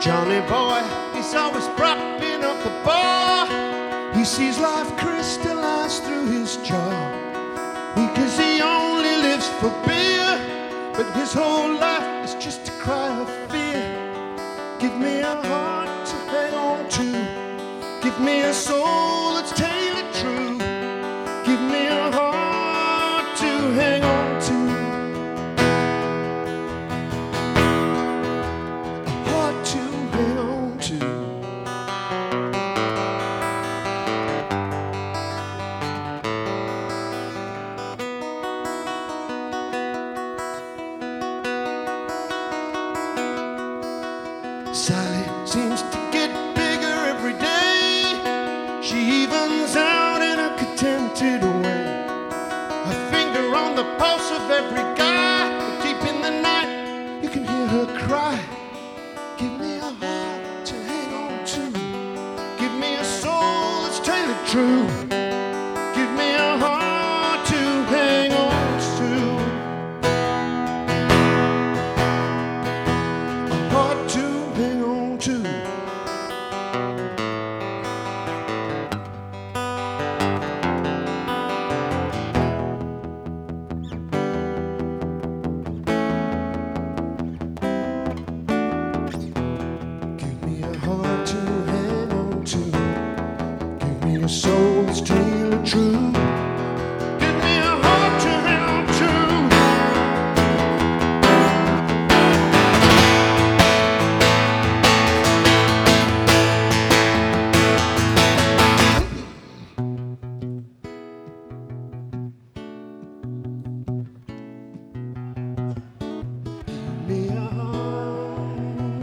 Johnny boy, he's always propping up the bar. He sees life crystallize through his jaw. Because he only lives for beer, but his whole life is just a cry of fear. Give me a heart to hang on to. Give me a soul that's tailored true. Give me a heart to hang on to. A heart to hang on to. Sally seems to get bigger every day. She evens out in a contented way. A finger on the pulse of every guy. Deep in the night, you can hear her cry. Give me a heart to hang on to. Give me a soul that's tailored true. Give me a heart to hang on to. A heart to hang on to. Give me a heart to hang on to. Give me a soul that's tailored true. Give me a heart to hang on to. Give me a heart.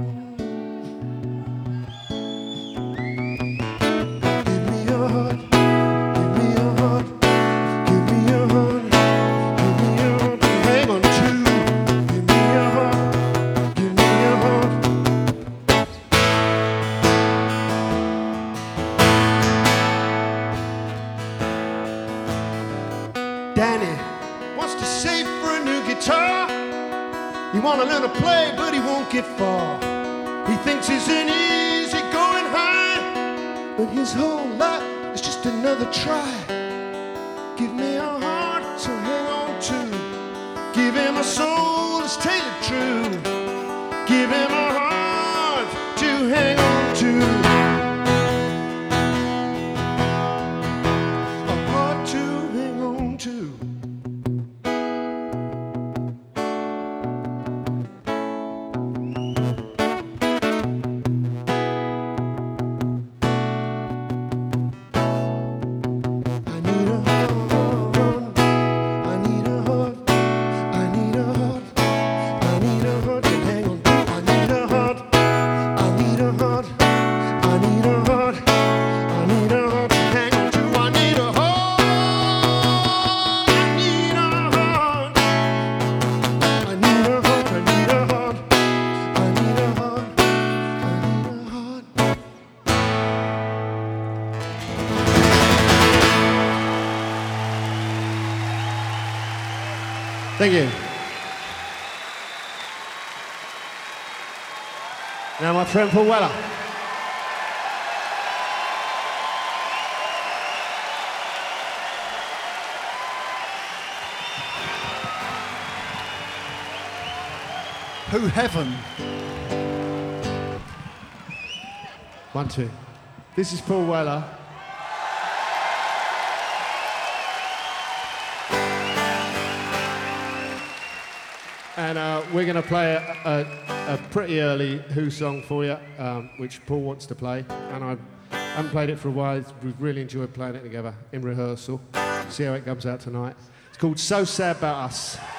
Give me a heart. Give me a heart. Give me a heart. Give me a heart to hang on to. Give me a heart. Give me a heart. Danny wants to save for a new guitar. He wanna learn to play, but he won't get far. He thinks he's an easy going high, but his whole life is just another try. Give me a heart to hang on to. Give him a soul that's tailored true. Give him a heart to hang on to. A heart to hang on to. I need a heart. I need a heart. I need a heart. I need a heart to hang on to. I need a heart. I need a heart. I need a heart. I need a heart to hang on to. I need a heart. I need a heart. I need a heart. I need a heart. I need a heart. I need a heart. Thank you. Now my friend Paul Weller. Who heaven? 1, 2. This is Paul Weller. And we're going to play a pretty early Who song for you, which Paul wants to play. And I haven't played it for a while. We've really enjoyed playing it together in rehearsal. See how it comes out tonight. It's called So Sad About Us.